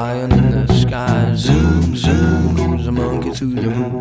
flying in the sky. Zoom, zoom goes a monkey through the moon.